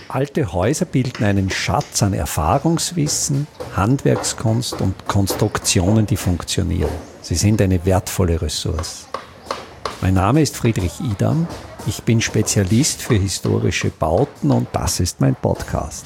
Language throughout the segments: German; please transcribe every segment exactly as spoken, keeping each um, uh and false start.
Alte Häuser bilden einen Schatz an Erfahrungswissen, Handwerkskunst und Konstruktionen, die funktionieren. Sie sind eine wertvolle Ressource. Mein Name ist Friedrich Idam. Ich bin Spezialist für historische Bauten und das ist mein Podcast.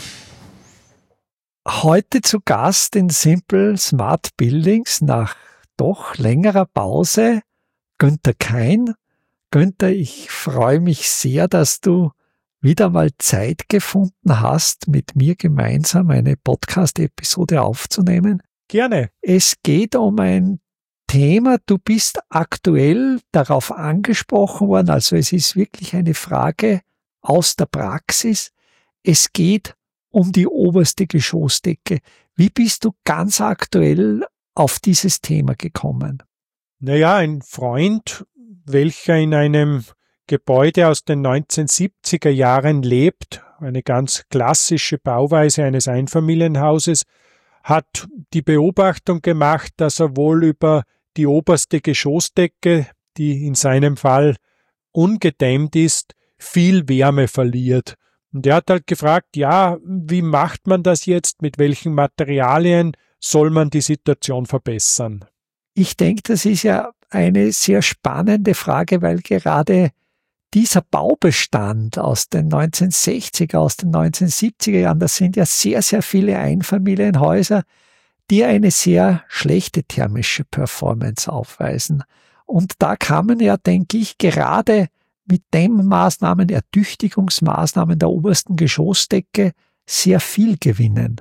Heute zu Gast in Simple Smart Buildings nach doch längerer Pause Günther Kein. Günther, ich freue mich sehr, dass du wieder mal Zeit gefunden hast, mit mir gemeinsam eine Podcast-Episode aufzunehmen. Gerne. Es geht um ein Thema, du bist aktuell darauf angesprochen worden, also es ist wirklich eine Frage aus der Praxis. Es geht um die oberste Geschossdecke. Wie bist du ganz aktuell auf dieses Thema gekommen? Naja, ein Freund, welcher in einem Gebäude aus den neunzehnhundertsiebziger Jahren lebt, eine ganz klassische Bauweise eines Einfamilienhauses, hat die Beobachtung gemacht, dass er wohl über die oberste Geschossdecke, die in seinem Fall ungedämmt ist, viel Wärme verliert. Und er hat halt gefragt, ja, wie macht man das jetzt, mit welchen Materialien soll man die Situation verbessern? Ich denke, das ist ja eine sehr spannende Frage, weil gerade dieser Baubestand aus den neunzehnhundertsechziger, aus den neunzehnhundertsiebziger Jahren, das sind ja sehr, sehr viele Einfamilienhäuser, die eine sehr schlechte thermische Performance aufweisen. Und da kann man ja, denke ich, gerade mit Dämmmaßnahmen, Ertüchtigungsmaßnahmen der obersten Geschossdecke sehr viel gewinnen.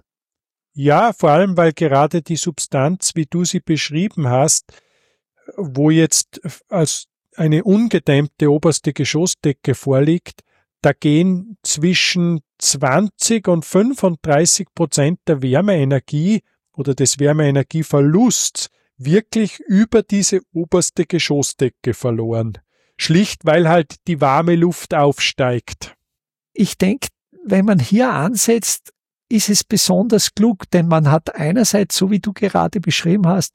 Ja, vor allem, weil gerade die Substanz, wie du sie beschrieben hast, wo jetzt als eine ungedämmte oberste Geschossdecke vorliegt, da gehen zwischen zwanzig und fünfunddreißig Prozent der Wärmeenergie oder des Wärmeenergieverlusts wirklich über diese oberste Geschossdecke verloren. Schlicht, weil halt die warme Luft aufsteigt. Ich denke, wenn man hier ansetzt, ist es besonders klug, denn man hat einerseits, so wie du gerade beschrieben hast,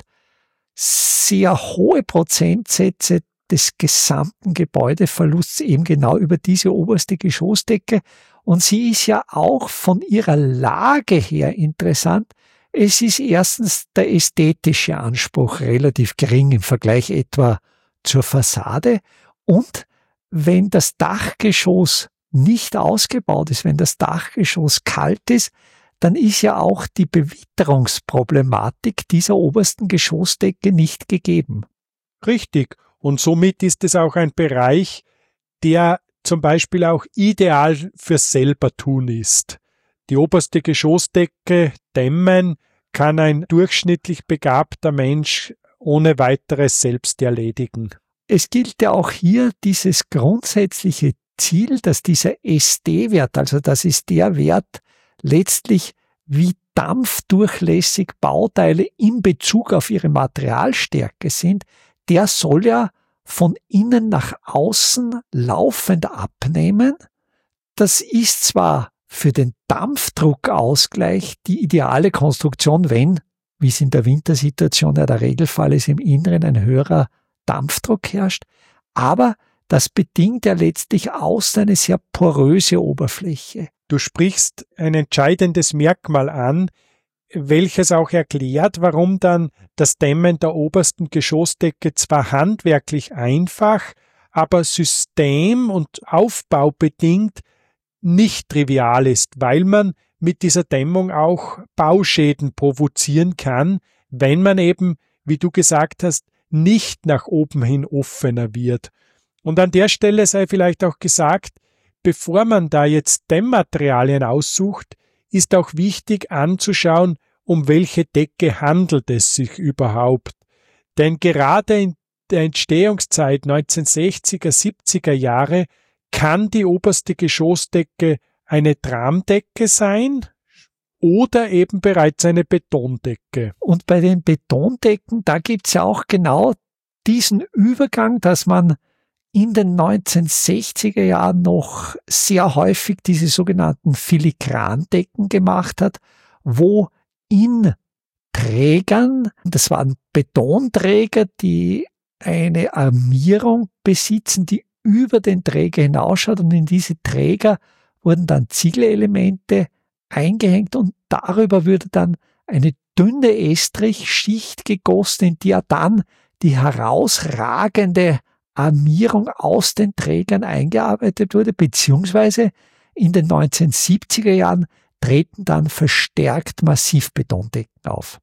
sehr hohe Prozentsätze des gesamten Gebäudeverlusts eben genau über diese oberste Geschossdecke. Und sie ist ja auch von ihrer Lage her interessant. Es ist erstens der ästhetische Anspruch relativ gering im Vergleich etwa zur Fassade. Und wenn das Dachgeschoss nicht ausgebaut ist, wenn das Dachgeschoss kalt ist, dann ist ja auch die Bewitterungsproblematik dieser obersten Geschossdecke nicht gegeben. Richtig. Und somit ist es auch ein Bereich, der zum Beispiel auch ideal fürs Selbertun ist. Die oberste Geschossdecke dämmen kann ein durchschnittlich begabter Mensch ohne weiteres selbst erledigen. Es gilt ja auch hier dieses grundsätzliche Ziel, dass dieser S D-Wert, also das ist der Wert letztlich, wie dampfdurchlässig Bauteile in Bezug auf ihre Materialstärke sind, der soll ja von innen nach außen laufend abnehmen. Das ist zwar für den Dampfdruckausgleich die ideale Konstruktion, wenn, wie es in der Wintersituation ja der Regelfall ist, im Inneren ein höherer Dampfdruck herrscht, aber das bedingt ja letztlich außen eine sehr poröse Oberfläche. Du sprichst ein entscheidendes Merkmal an, welches auch erklärt, warum dann das Dämmen der obersten Geschossdecke zwar handwerklich einfach, aber system- und aufbaubedingt nicht trivial ist, weil man mit dieser Dämmung auch Bauschäden provozieren kann, wenn man eben, wie du gesagt hast, nicht nach oben hin offener wird. Und an der Stelle sei vielleicht auch gesagt, bevor man da jetzt Dämmmaterialien aussucht, ist auch wichtig anzuschauen, um welche Decke handelt es sich überhaupt. Denn gerade in der Entstehungszeit neunzehnhundertsechziger, siebziger Jahre kann die oberste Geschossdecke eine Tramdecke sein oder eben bereits eine Betondecke. Und bei den Betondecken, da gibt es ja auch genau diesen Übergang, dass man in den neunzehnhundertsechziger Jahren noch sehr häufig diese sogenannten Filigrandecken gemacht hat, wo in Trägern, das waren Betonträger, die eine Armierung besitzen, die über den Träger hinausschaut, und in diese Träger wurden dann Ziegelelemente eingehängt und darüber würde dann eine dünne Estrichschicht gegossen, in die er dann die herausragende Armierung aus den Trägern eingearbeitet wurde, beziehungsweise in den neunzehnhundertsiebziger Jahren treten dann verstärkt Massivbetondecken auf.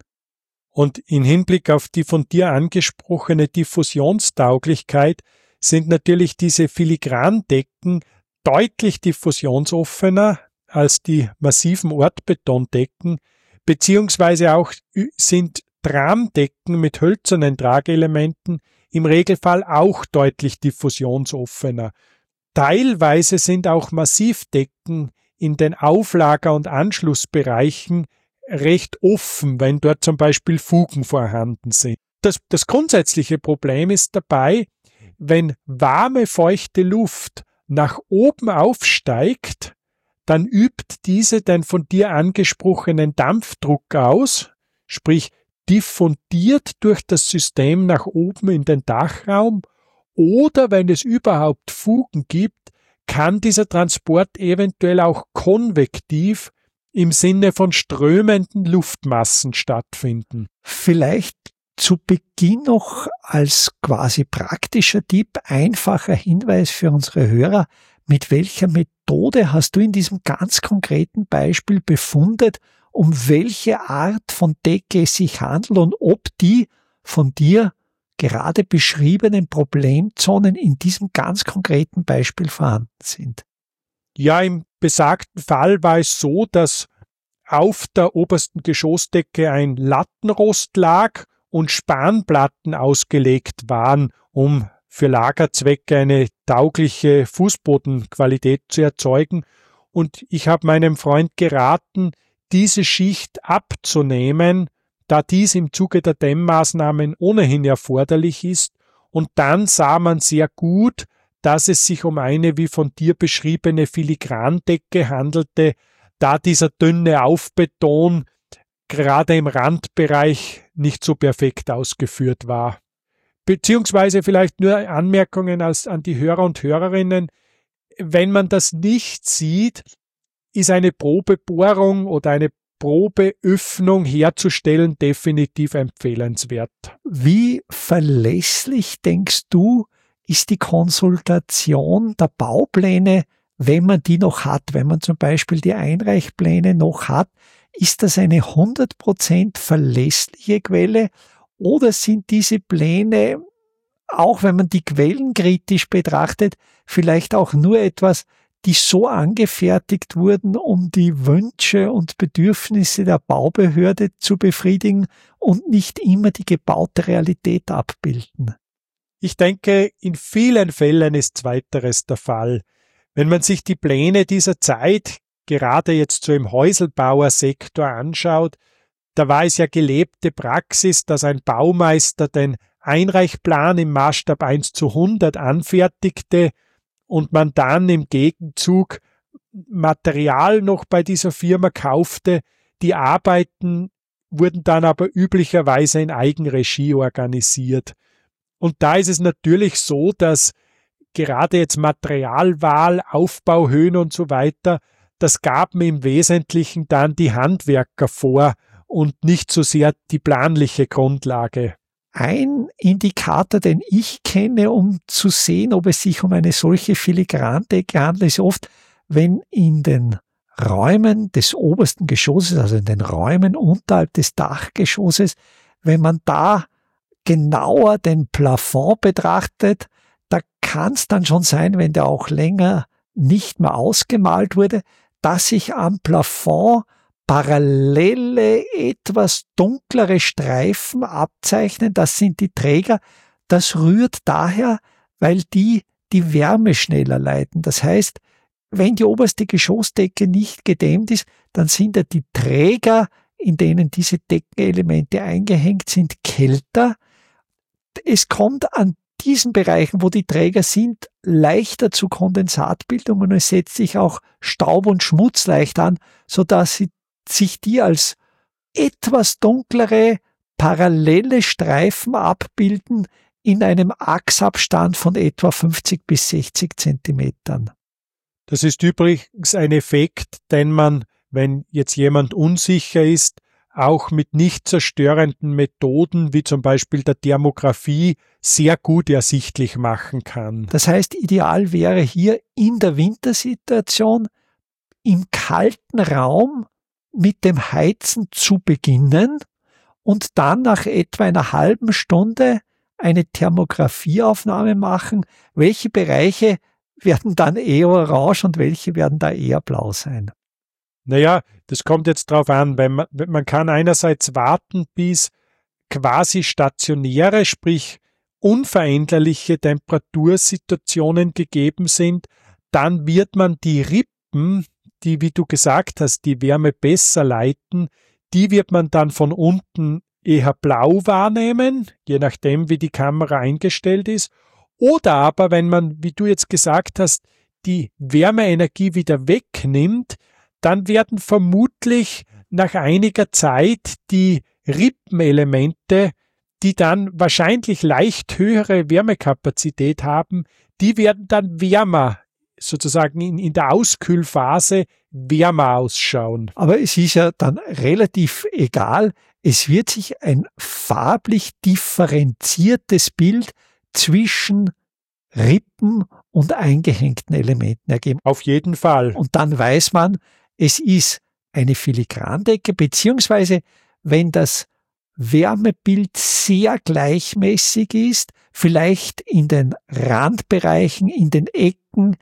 Und in Hinblick auf die von dir angesprochene Diffusionstauglichkeit sind natürlich diese Filigrandecken deutlich diffusionsoffener als die massiven Ortbetondecken, beziehungsweise auch sind Tramdecken mit hölzernen Trageelementen im Regelfall auch deutlich diffusionsoffener. Teilweise sind auch Massivdecken in den Auflager- und Anschlussbereichen recht offen, wenn dort zum Beispiel Fugen vorhanden sind. Das, das grundsätzliche Problem ist dabei, wenn warme, feuchte Luft nach oben aufsteigt, dann übt diese den von dir angesprochenen Dampfdruck aus, sprich diffundiert durch das System nach oben in den Dachraum, oder wenn es überhaupt Fugen gibt, kann dieser Transport eventuell auch konvektiv im Sinne von strömenden Luftmassen stattfinden. Vielleicht zu Beginn noch als quasi praktischer Tipp, einfacher Hinweis für unsere Hörer, mit welcher Methode hast du in diesem ganz konkreten Beispiel befundet, um welche Art von Decke es sich handelt und ob die von dir gerade beschriebenen Problemzonen in diesem ganz konkreten Beispiel vorhanden sind? Ja, im besagten Fall war es so, dass auf der obersten Geschossdecke ein Lattenrost lag und Spanplatten ausgelegt waren, um für Lagerzwecke eine taugliche Fußbodenqualität zu erzeugen. Und ich habe meinem Freund geraten, diese Schicht abzunehmen, da dies im Zuge der Dämmmaßnahmen ohnehin erforderlich ist. Und dann sah man sehr gut, dass es sich um eine wie von dir beschriebene Filigrandecke handelte, da dieser dünne Aufbeton gerade im Randbereich nicht so perfekt ausgeführt war. Beziehungsweise vielleicht nur Anmerkungen als, an die Hörer und Hörerinnen. Wenn man das nicht sieht, ist eine Probebohrung oder eine Probeöffnung herzustellen definitiv empfehlenswert. Wie verlässlich, denkst du, ist die Konsultation der Baupläne, wenn man die noch hat, wenn man zum Beispiel die Einreichpläne noch hat? Ist das eine hundert Prozent verlässliche Quelle oder sind diese Pläne, auch wenn man die Quellen kritisch betrachtet, vielleicht auch nur etwas, die so angefertigt wurden, um die Wünsche und Bedürfnisse der Baubehörde zu befriedigen und nicht immer die gebaute Realität abbilden? Ich denke, in vielen Fällen ist Zweiteres der Fall. Wenn man sich die Pläne dieser Zeit, gerade jetzt so im Häuselbauersektor anschaut, da war es ja gelebte Praxis, dass ein Baumeister den Einreichplan im Maßstab eins zu hundert anfertigte und man dann im Gegenzug Material noch bei dieser Firma kaufte. Die Arbeiten wurden dann aber üblicherweise in Eigenregie organisiert. Und da ist es natürlich so, dass gerade jetzt Materialwahl, Aufbauhöhen und so weiter, das gaben im Wesentlichen dann die Handwerker vor und nicht so sehr die planliche Grundlage. Ein Indikator, den ich kenne, um zu sehen, ob es sich um eine solche Filigrandecke handelt, ist oft, wenn in den Räumen des obersten Geschosses, also in den Räumen unterhalb des Dachgeschosses, wenn man da genauer den Plafond betrachtet, da kann es dann schon sein, wenn der auch länger nicht mehr ausgemalt wurde, dass sich am Plafond parallele, etwas dunklere Streifen abzeichnen. Das sind die Träger. Das rührt daher, weil die die Wärme schneller leiten. Das heißt, wenn die oberste Geschossdecke nicht gedämmt ist, dann sind ja die Träger, in denen diese Deckenelemente eingehängt sind, kälter. Es kommt an diesen Bereichen, wo die Träger sind, leichter zu Kondensatbildung und es setzt sich auch Staub und Schmutz leicht an, sodass sie sich die als etwas dunklere, parallele Streifen abbilden in einem Achsabstand von etwa fünfzig bis sechzig Zentimetern. Das ist übrigens ein Effekt, den man, wenn jetzt jemand unsicher ist, auch mit nicht zerstörenden Methoden, wie zum Beispiel der Thermographie, sehr gut ersichtlich machen kann. Das heißt, ideal wäre hier in der Wintersituation im kalten Raum mit dem Heizen zu beginnen und dann nach etwa einer halben Stunde eine Thermografieaufnahme machen. Welche Bereiche werden dann eher orange und welche werden da eher blau sein? Naja, das kommt jetzt drauf an, weil man, man kann einerseits warten, bis quasi stationäre, sprich unveränderliche Temperatursituationen gegeben sind. Dann wird man die Rippen, die, wie du gesagt hast, die Wärme besser leiten, die wird man dann von unten eher blau wahrnehmen, je nachdem, wie die Kamera eingestellt ist. Oder aber, wenn man, wie du jetzt gesagt hast, die Wärmeenergie wieder wegnimmt, dann werden vermutlich nach einiger Zeit die Rippenelemente, die dann wahrscheinlich leicht höhere Wärmekapazität haben, die werden dann wärmer, sozusagen in, in der Auskühlphase wärmer ausschauen. Aber es ist ja dann relativ egal, es wird sich ein farblich differenziertes Bild zwischen Rippen und eingehängten Elementen ergeben. Auf jeden Fall. Und dann weiß man, es ist eine Filigrandecke, beziehungsweise wenn das Wärmebild sehr gleichmäßig ist, vielleicht in den Randbereichen, in den Ecken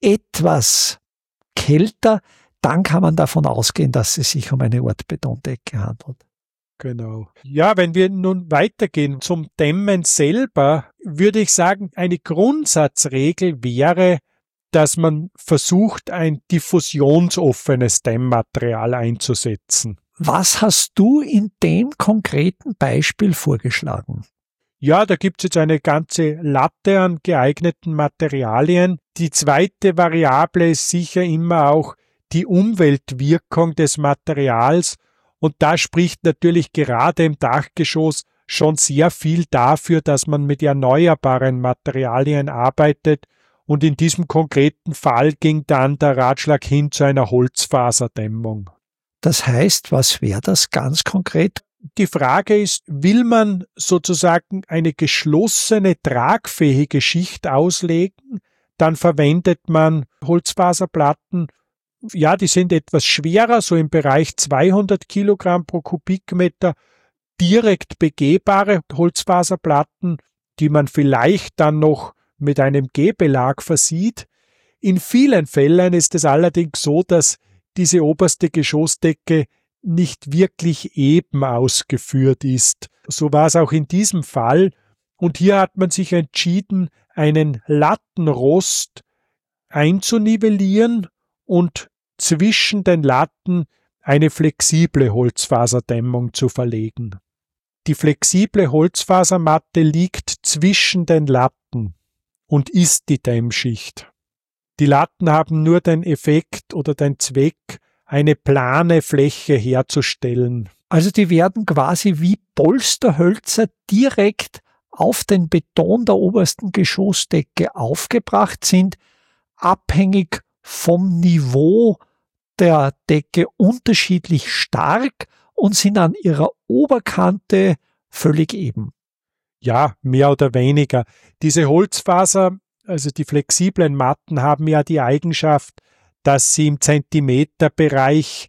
etwas kälter, dann kann man davon ausgehen, dass es sich um eine Ortbetondecke handelt. Genau. Ja, wenn wir nun weitergehen zum Dämmen selber, würde ich sagen, eine Grundsatzregel wäre, dass man versucht, ein diffusionsoffenes Dämmmaterial einzusetzen. Was hast du in dem konkreten Beispiel vorgeschlagen? Ja, da gibt es jetzt eine ganze Latte an geeigneten Materialien. Die zweite Variable ist sicher immer auch die Umweltwirkung des Materials. Und da spricht natürlich gerade im Dachgeschoss schon sehr viel dafür, dass man mit erneuerbaren Materialien arbeitet. Und in diesem konkreten Fall ging dann der Ratschlag hin zu einer Holzfaserdämmung. Das heißt, was wäre das ganz konkret? Die Frage ist, will man sozusagen eine geschlossene, tragfähige Schicht auslegen, dann verwendet man Holzfaserplatten. Ja, die sind etwas schwerer, so im Bereich zweihundert Kilogramm pro Kubikmeter, direkt begehbare Holzfaserplatten, die man vielleicht dann noch mit einem Gehbelag versieht. In vielen Fällen ist es allerdings so, dass diese oberste Geschossdecke nicht wirklich eben ausgeführt ist. So war es auch in diesem Fall. Und hier hat man sich entschieden, einen Lattenrost einzunivellieren und zwischen den Latten eine flexible Holzfaserdämmung zu verlegen. Die flexible Holzfasermatte liegt zwischen den Latten und ist die Dämmschicht. Die Latten haben nur den Effekt oder den Zweck, eine plane Fläche herzustellen. Also die werden quasi wie Polsterhölzer direkt auf den Beton der obersten Geschossdecke aufgebracht, sind abhängig vom Niveau der Decke unterschiedlich stark und sind an ihrer Oberkante völlig eben. Ja, mehr oder weniger. Diese Holzfaser, also die flexiblen Matten, haben ja die Eigenschaft, dass sie im Zentimeterbereich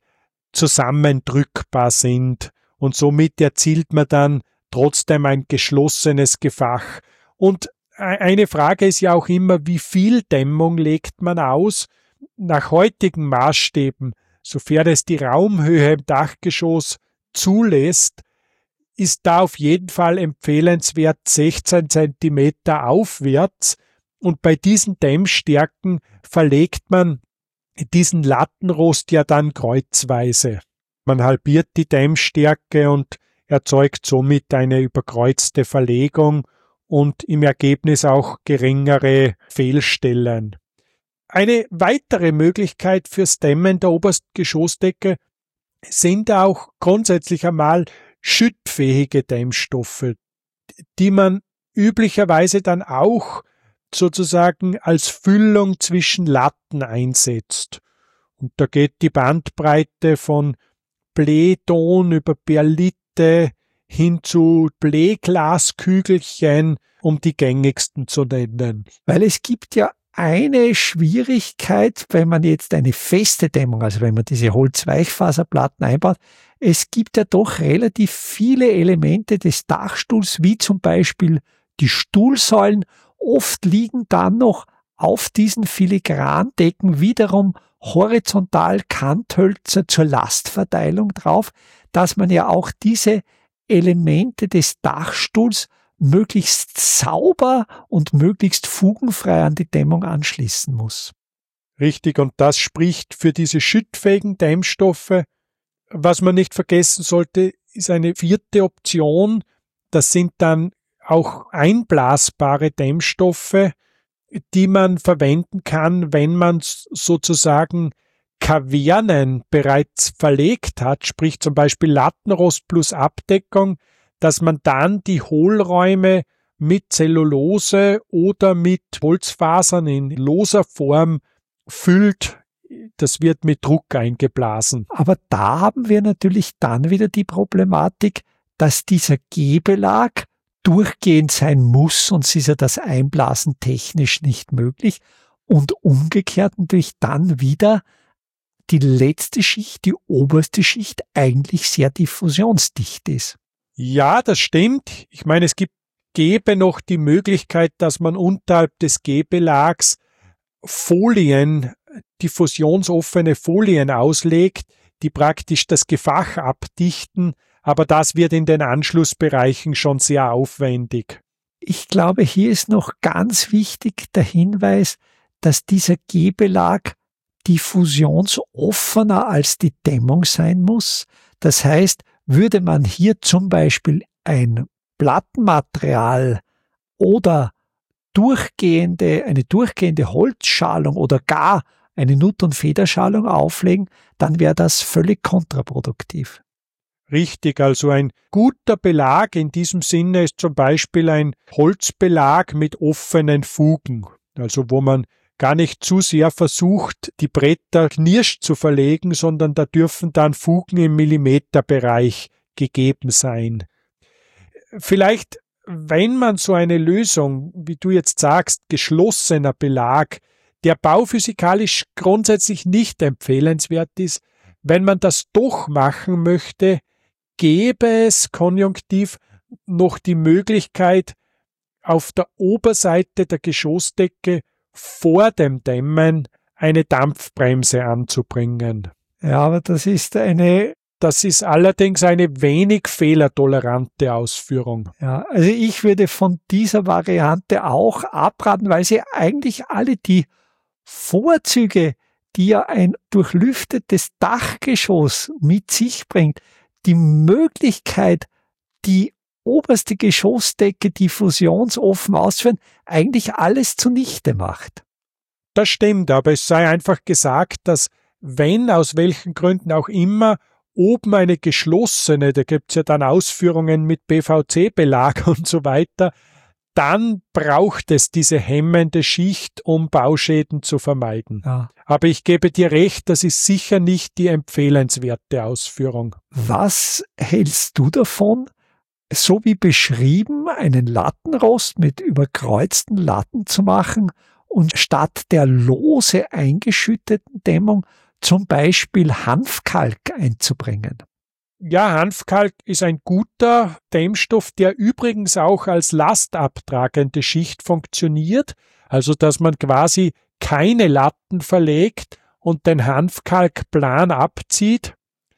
zusammendrückbar sind und somit erzielt man dann trotzdem ein geschlossenes Gefach. Und eine Frage ist ja auch immer, wie viel Dämmung legt man aus? Nach heutigen Maßstäben, sofern es die Raumhöhe im Dachgeschoss zulässt, ist da auf jeden Fall empfehlenswert sechzehn Zentimeter aufwärts. Und bei diesen Dämmstärken verlegt man diesen Lattenrost ja dann kreuzweise. Man halbiert die Dämmstärke und erzeugt somit eine überkreuzte Verlegung und im Ergebnis auch geringere Fehlstellen. Eine weitere Möglichkeit fürs Dämmen der obersten Geschossdecke sind auch grundsätzlich einmal schüttfähige Dämmstoffe, die man üblicherweise dann auch sozusagen als Füllung zwischen Latten einsetzt. Und da geht die Bandbreite von Bleton über Perlite hin zu Bleeglaskügelchen, um die gängigsten zu nennen. Weil es gibt ja eine Schwierigkeit, wenn man jetzt eine feste Dämmung, also wenn man diese Holzweichfaserplatten einbaut, es gibt ja doch relativ viele Elemente des Dachstuhls, wie zum Beispiel die Stuhlsäulen. Oft liegen dann noch auf diesen Filigrandecken wiederum horizontal Kanthölzer zur Lastverteilung drauf, dass man ja auch diese Elemente des Dachstuhls möglichst sauber und möglichst fugenfrei an die Dämmung anschließen muss. Richtig, und das spricht für diese schüttfähigen Dämmstoffe. Was man nicht vergessen sollte, ist eine vierte Option. Das sind dann auch einblasbare Dämmstoffe, die man verwenden kann, wenn man sozusagen Kavernen bereits verlegt hat, sprich zum Beispiel Lattenrost plus Abdeckung, dass man dann die Hohlräume mit Zellulose oder mit Holzfasern in loser Form füllt. Das wird mit Druck eingeblasen. Aber da haben wir natürlich dann wieder die Problematik, dass dieser Gehbelag durchgehend sein muss, sonst ist ja das Einblasen technisch nicht möglich. Und umgekehrt natürlich dann wieder die letzte Schicht, die oberste Schicht, eigentlich sehr diffusionsdicht ist. Ja, das stimmt. Ich meine, es gibt, gäbe noch die Möglichkeit, dass man unterhalb des Gehbelags Folien, diffusionsoffene Folien auslegt, die praktisch das Gefach abdichten, aber das wird in den Anschlussbereichen schon sehr aufwendig. Ich glaube, hier ist noch ganz wichtig der Hinweis, dass dieser Gehbelag diffusionsoffener als die Dämmung sein muss. Das heißt, würde man hier zum Beispiel ein Plattenmaterial oder durchgehende, eine durchgehende Holzschalung oder gar eine Nutt- und Federschalung auflegen, dann wäre das völlig kontraproduktiv. Richtig, also ein guter Belag in diesem Sinne ist zum Beispiel ein Holzbelag mit offenen Fugen, also wo man gar nicht zu sehr versucht, die Bretter knirscht zu verlegen, sondern da dürfen dann Fugen im Millimeterbereich gegeben sein. Vielleicht, wenn man so eine Lösung, wie du jetzt sagst, geschlossener Belag, der bauphysikalisch grundsätzlich nicht empfehlenswert ist, wenn man das doch machen möchte, gäbe es konjunktiv noch die Möglichkeit, auf der Oberseite der Geschossdecke vor dem Dämmen eine Dampfbremse anzubringen. Ja, aber das ist eine... Das ist allerdings eine wenig fehlertolerante Ausführung. Ja, also ich würde von dieser Variante auch abraten, weil sie eigentlich alle die Vorzüge, die ja ein durchlüftetes Dachgeschoss mit sich bringt, die Möglichkeit, die oberste Geschossdecke diffusionsoffen auszuführen, eigentlich alles zunichte macht. Das stimmt, aber es sei einfach gesagt, dass wenn, aus welchen Gründen auch immer, oben eine geschlossene, da gibt es ja dann Ausführungen mit P V C-Belag und so weiter, dann braucht es diese hemmende Schicht, um Bauschäden zu vermeiden. Ja. Aber ich gebe dir recht, das ist sicher nicht die empfehlenswerte Ausführung. Was hältst du davon, so wie beschrieben, einen Lattenrost mit überkreuzten Latten zu machen und statt der lose eingeschütteten Dämmung zum Beispiel Hanfkalk einzubringen? Ja, Hanfkalk ist ein guter Dämmstoff, der übrigens auch als lastabtragende Schicht funktioniert, also dass man quasi keine Latten verlegt und den Hanfkalk plan abzieht.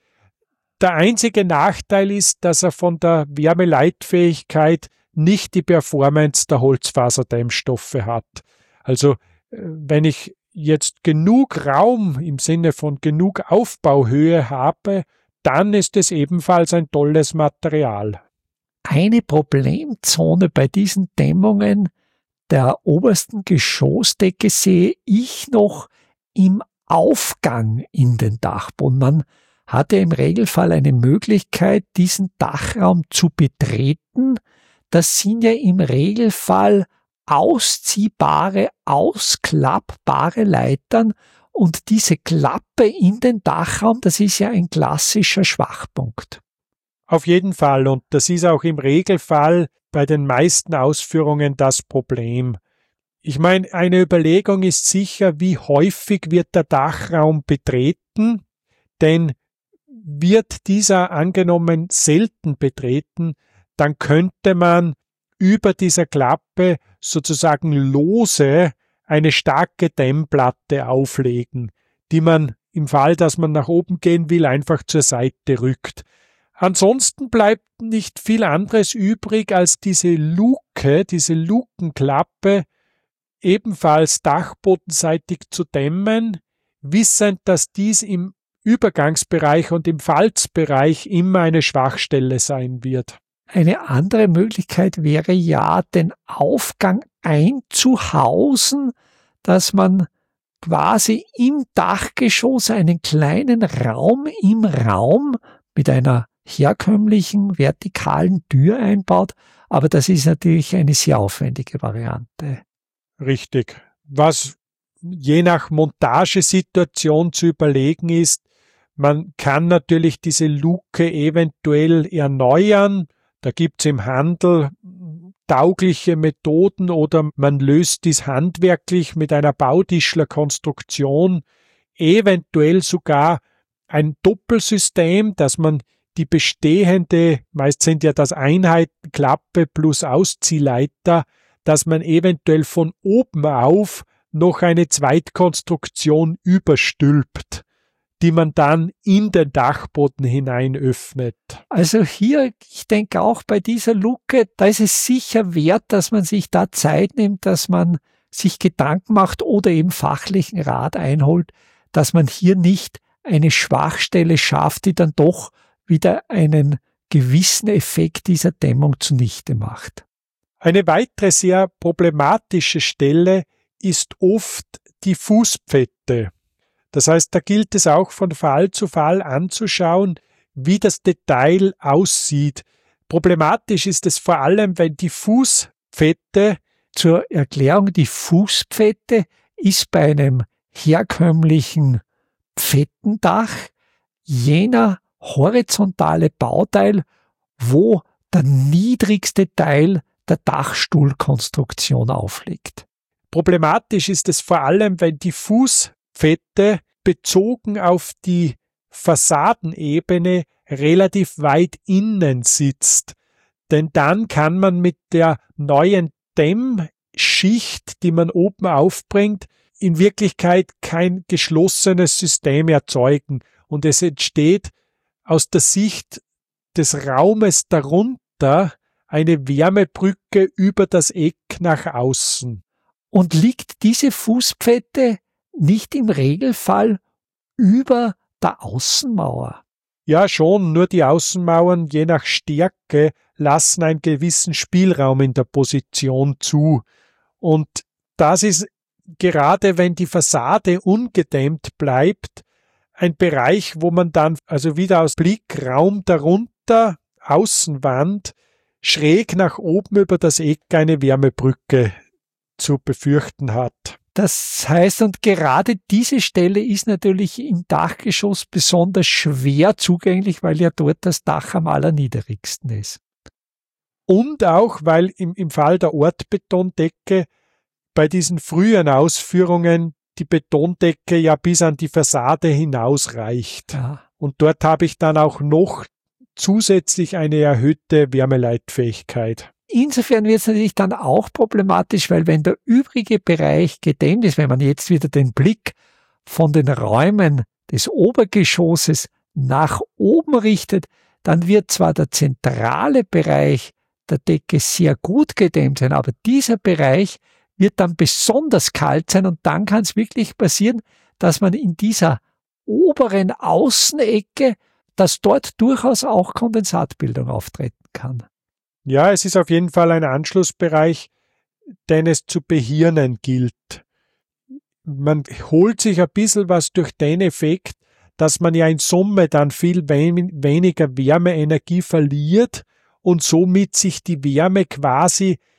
Der einzige Nachteil ist, dass er von der Wärmeleitfähigkeit nicht die Performance der Holzfaserdämmstoffe hat. Also wenn ich jetzt genug Raum im Sinne von genug Aufbauhöhe habe, dann ist es ebenfalls ein tolles Material. Eine Problemzone bei diesen Dämmungen der obersten Geschossdecke sehe ich noch im Aufgang in den Dachboden. Man hat ja im Regelfall eine Möglichkeit, diesen Dachraum zu betreten. Das sind ja im Regelfall ausziehbare, ausklappbare Leitern und diese Klappe in den Dachraum, das ist ja ein klassischer Schwachpunkt. Auf jeden Fall, und das ist auch im Regelfall bei den meisten Ausführungen das Problem. Ich meine, eine Überlegung ist sicher, wie häufig wird der Dachraum betreten, denn wird dieser angenommen selten betreten, dann könnte man über dieser Klappe sozusagen lose eine starke Dämmplatte auflegen, die man im Fall, dass man nach oben gehen will, einfach zur Seite rückt. Ansonsten bleibt nicht viel anderes übrig, als diese Luke, diese Lukenklappe ebenfalls dachbodenseitig zu dämmen, wissend, dass dies im Übergangsbereich und im Falzbereich immer eine Schwachstelle sein wird. Eine andere Möglichkeit wäre ja, den Aufgang einzuhausen, dass man quasi im Dachgeschoss einen kleinen Raum im Raum mit einer herkömmlichen vertikalen Tür einbaut, aber das ist natürlich eine sehr aufwendige Variante. Richtig. Was je nach Montagesituation zu überlegen ist, man kann natürlich diese Luke eventuell erneuern. Da gibt es im Handel taugliche Methoden oder man löst dies handwerklich mit einer Bautischlerkonstruktion, eventuell sogar ein Doppelsystem, dass man die bestehende, meist sind ja das Einheitenklappe plus Ausziehleiter, dass man eventuell von oben auf noch eine Zweitkonstruktion überstülpt, die man dann in den Dachboden hinein öffnet. Also hier, ich denke auch bei dieser Luke, da ist es sicher wert, dass man sich da Zeit nimmt, dass man sich Gedanken macht oder eben fachlichen Rat einholt, dass man hier nicht eine Schwachstelle schafft, die dann doch wieder einen gewissen Effekt dieser Dämmung zunichte macht. Eine weitere sehr problematische Stelle ist oft die Fußpfette. Das heißt, da gilt es auch von Fall zu Fall anzuschauen, wie das Detail aussieht. Problematisch ist es vor allem, wenn die Fußpfette, zur Erklärung, die Fußpfette ist bei einem herkömmlichen Pfettendach jener horizontale Bauteil, wo der niedrigste Teil der Dachstuhlkonstruktion aufliegt. Problematisch ist es vor allem, wenn die Fußpfette bezogen auf die Fassadenebene relativ weit innen sitzt. Denn dann kann man mit der neuen Dämmschicht, die man oben aufbringt, in Wirklichkeit kein geschlossenes System erzeugen. Und es entsteht aus der Sicht des Raumes darunter eine Wärmebrücke über das Eck nach außen. Und liegt diese Fußpfette nicht im Regelfall über der Außenmauer? Ja, schon, nur die Außenmauern je nach Stärke lassen einen gewissen Spielraum in der Position zu. Und das ist gerade, wenn die Fassade ungedämmt bleibt, ein Bereich, wo man dann also wieder aus Blickraum darunter, Außenwand, schräg nach oben über das Eck eine Wärmebrücke zu befürchten hat. Das heißt, und gerade diese Stelle ist natürlich im Dachgeschoss besonders schwer zugänglich, weil ja dort das Dach am allerniedrigsten ist. Und auch, weil im, im Fall der Ortbetondecke bei diesen frühen Ausführungen die Betondecke ja bis an die Fassade hinausreicht. Ja. Und dort habe ich dann auch noch zusätzlich eine erhöhte Wärmeleitfähigkeit. Insofern wird es natürlich dann auch problematisch, weil wenn der übrige Bereich gedämmt ist, wenn man jetzt wieder den Blick von den Räumen des Obergeschosses nach oben richtet, dann wird zwar der zentrale Bereich der Decke sehr gut gedämmt sein, aber dieser Bereich wird dann besonders kalt sein und dann kann es wirklich passieren, dass man in dieser oberen Außenecke, dass dort durchaus auch Kondensatbildung auftreten kann. Ja, es ist auf jeden Fall ein Anschlussbereich, den es zu behirnen gilt. Man holt sich ein bisschen was durch den Effekt, dass man ja in Summe dann viel weniger Wärmeenergie verliert und somit sich die Wärme quasi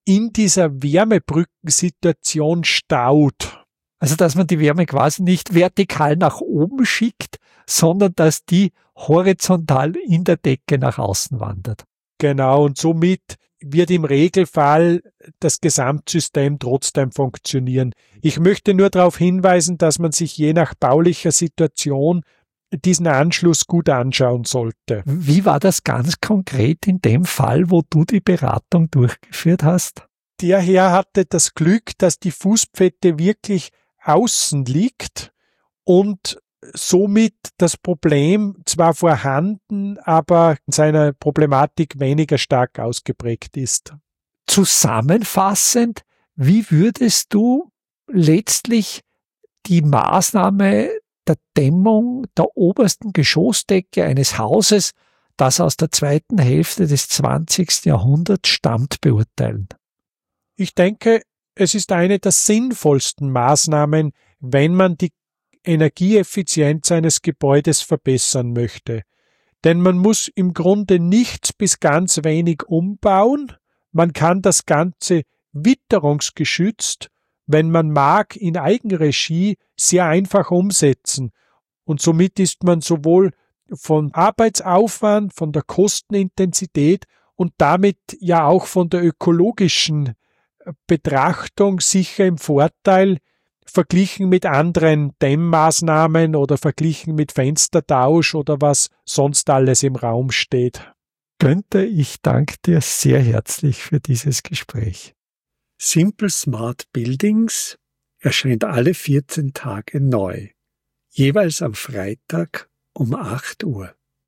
in dieser Wärmebrückensituation staut. Also, dass man die Wärme quasi nicht vertikal nach oben schickt, sondern dass die horizontal in der Decke nach außen wandert. Genau, und somit wird im Regelfall das Gesamtsystem trotzdem funktionieren. Ich möchte nur darauf hinweisen, dass man sich je nach baulicher Situation diesen Anschluss gut anschauen sollte. Wie war das ganz konkret in dem Fall, wo du die Beratung durchgeführt hast? Der Herr hatte das Glück, dass die Fußpfette wirklich außen liegt und somit das Problem zwar vorhanden, aber in seiner Problematik weniger stark ausgeprägt ist. Zusammenfassend, wie würdest du letztlich die Maßnahme der Dämmung der obersten Geschossdecke eines Hauses, das aus der zweiten Hälfte des zwanzigsten Jahrhunderts stammt, beurteilen? Ich denke, es ist eine der sinnvollsten Maßnahmen, wenn man die Energieeffizienz eines Gebäudes verbessern möchte. Denn man muss im Grunde nichts bis ganz wenig umbauen. Man kann das Ganze witterungsgeschützt, wenn man mag, in Eigenregie sehr einfach umsetzen. Und somit ist man sowohl von Arbeitsaufwand, von der Kostenintensität und damit ja auch von der ökologischen Betrachtung sicher im Vorteil, verglichen mit anderen Dämmmaßnahmen oder verglichen mit Fenstertausch oder was sonst alles im Raum steht. Günther, ich danke dir sehr herzlich für dieses Gespräch. Simple Smart Buildings erscheint alle vierzehn Tage neu, jeweils am Freitag um acht Uhr.